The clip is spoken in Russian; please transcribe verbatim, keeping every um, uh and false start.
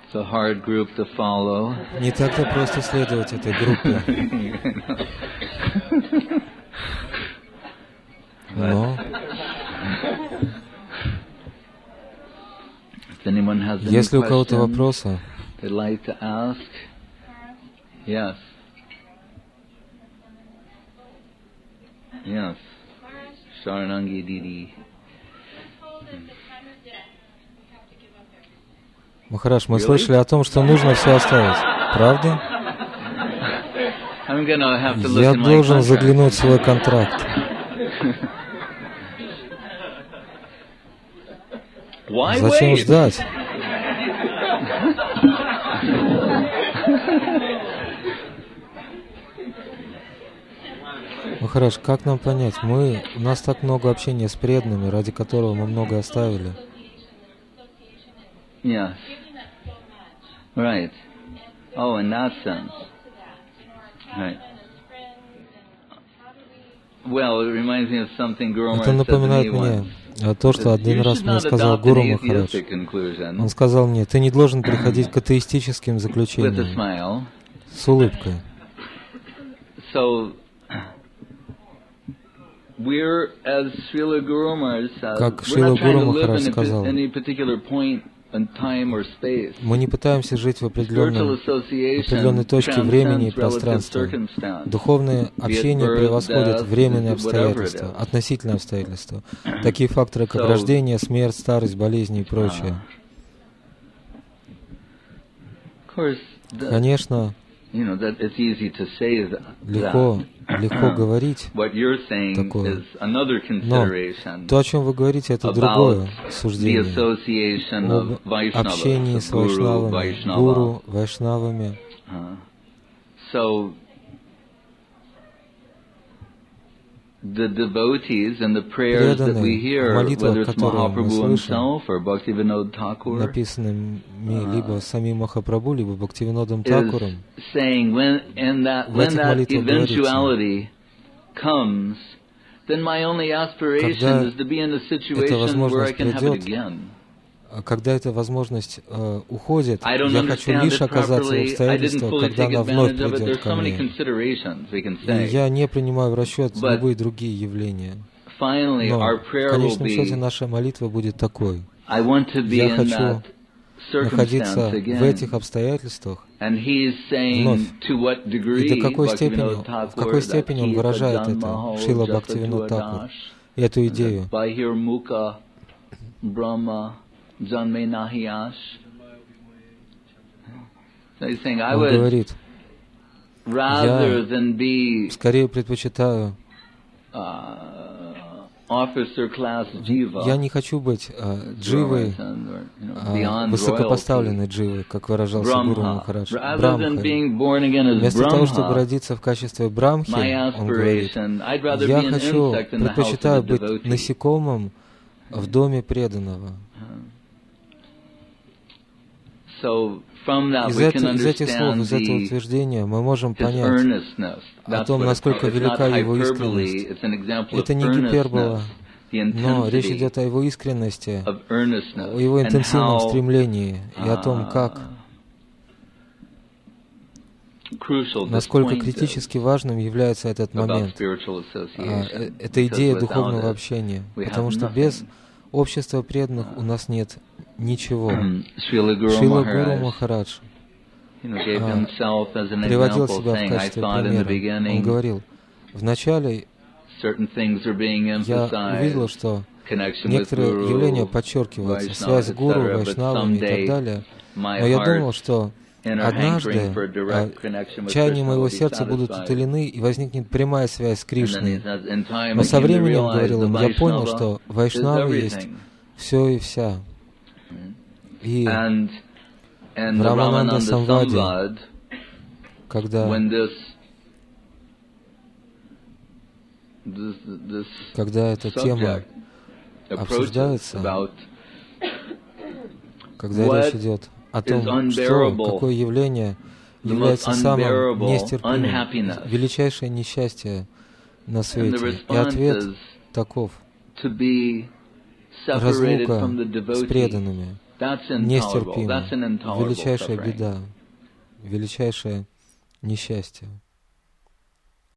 Не так-то просто следовать этой группе. Но если у кого-то вопросы, Yes. Yes. Sharanangi Didi. Махарадж, мы слышали о том, что нужно все оставить. Правда? Я должен заглянуть в свой контракт. Зачем ждать? Махарадж, как нам понять? Мы, у нас так много общения с преданными, ради которого мы много оставили. Yes. Right. Oh, in that sense. Right. Well, it reminds me of something Guru Maharaj Это напоминает said to me мне то, что один раз мне сказал Гуру Махарадж. Он сказал мне, ты не должен приходить к атеистическим заключениям с улыбкой. So, we're, as Srila Guru Maharaj said, как we're not Шрила trying to Гуру live Махарадж in сказал, any particular point in time or space. мы не пытаемся жить в определенном, определенной точке времени и пространства. Духовное общение превосходит временные обстоятельства, относительные обстоятельства. Такие факторы, как рождение, смерть, старость, болезни и прочее. Конечно, легко, легко говорить такое, но то, о чем вы говорите, это другое суждение об общении с вайшнавами, гуру, вайшнавами. Преданные, молитвы, которые мы слышим, написанными либо самим Махапрабху, либо Бхактивинодом Такуром, в этих молитвах говорится, когда эта возможность придет, когда эта возможность э, уходит, я хочу лишь оказаться в обстоятельствах, когда она вновь придет ко мне. И я не принимаю в расчет любые другие явления. Но в конечном счете наша молитва будет такой. Я хочу находиться в этих обстоятельствах вновь. И до какой степени, в какой степени он выражает это, Шрила Бхактивинод Такур, эту идею. Он говорит, я скорее предпочитаю, я не хочу быть а, дживой, а, высокопоставленной дживой, как выражался Гуру Махарадж, Брамхой. Вместо того, чтобы родиться в качестве Брамхи, он говорит, я хочу, предпочитаю быть насекомым в доме преданного. Из, это, из этих слов, из этого утверждения мы можем понять о том, насколько велика его искренность. Это не гипербола, но речь идет о его искренности, о его интенсивном стремлении и о том, как, насколько критически важным является этот момент. Это идея духовного общения, потому что без общества преданных у нас нет ничего. Шрила Гуру Махарадж приводил себя в качестве примера. Он говорил, вначале я увидел, что некоторые явления подчеркиваются, связь с гуру, вайшнавами и так далее, но я думал, что однажды чаяния моего сердца будут утолены, и возникнет прямая связь с Кришной. Но со временем, говорил он, я понял, что вайшнавы есть все и вся. И в Рамананда Самваде, когда, когда эта тема обсуждается, когда речь идет о том, что, какое явление является самым нестерпимым, величайшее несчастье на свете. И ответ таков: разлука с преданными. нестерпимо, величайшая беда, величайшее несчастье.